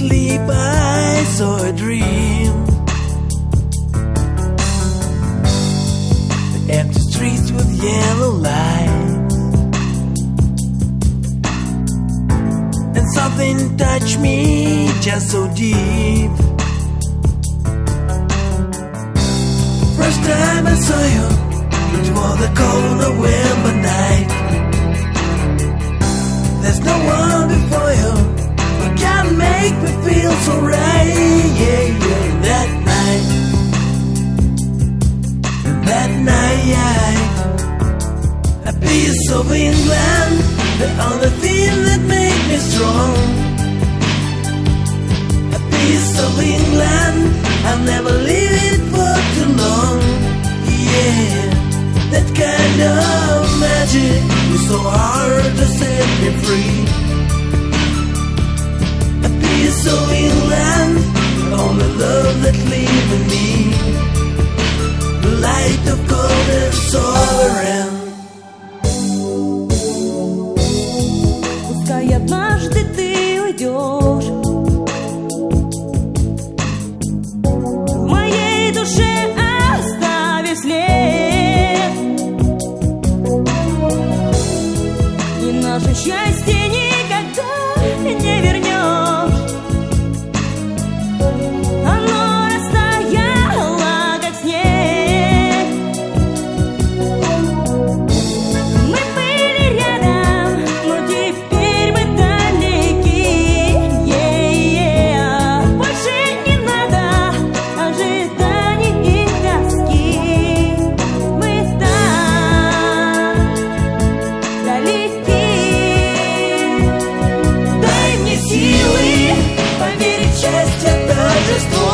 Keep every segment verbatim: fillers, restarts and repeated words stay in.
sleep I saw a dream. The empty streets with yellow lights, and something touched me just so deep. First time I saw you, it was a cold November night. There's no one before you who can make me feel so right. Yeah, yeah. That night, that night, a piece of England, the only thing that made me strong. A piece of England, I'll never leave it for too long. Yeah, that kind of magic is so hard to set me free. A piece of England, only love that lives in me. The light of golden sovereign. Пускай однажды ты уйдешь, в моей душе оставив след, и наше счастье никогда не вернешь. Оно растаяло, как снег. Мы были рядом, но теперь мы далеки. Yeah-yeah. Больше не надо ожиданий и тоски. Мы так далеки. Дай мне силы поверить в счастье торжество.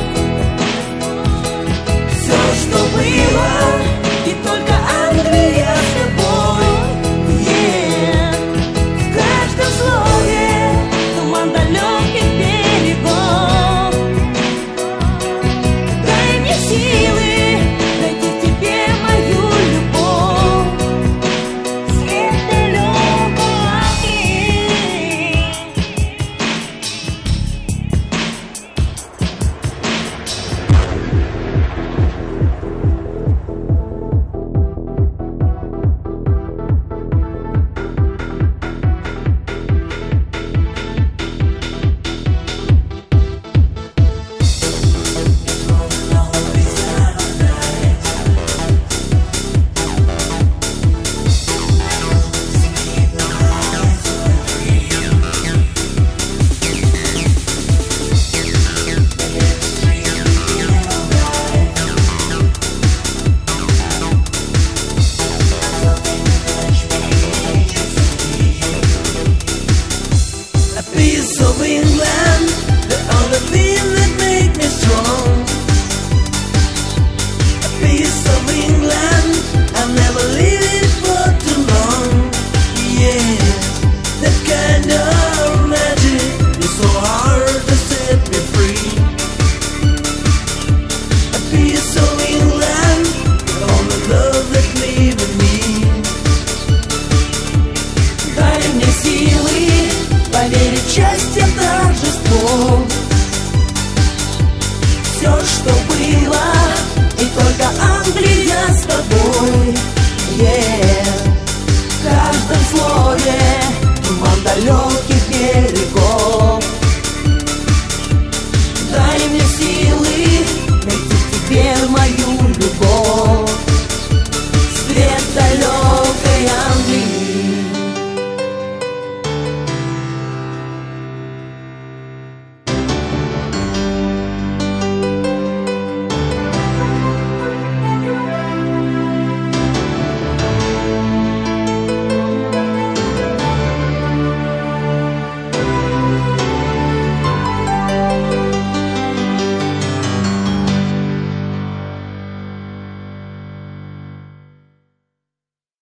Все, что было, и только Англия с тобой. Yeah. В каждом слове туман далеких берегов. Дай мне силы найти в тебе мою любовь. Свет далекой. A piece of England,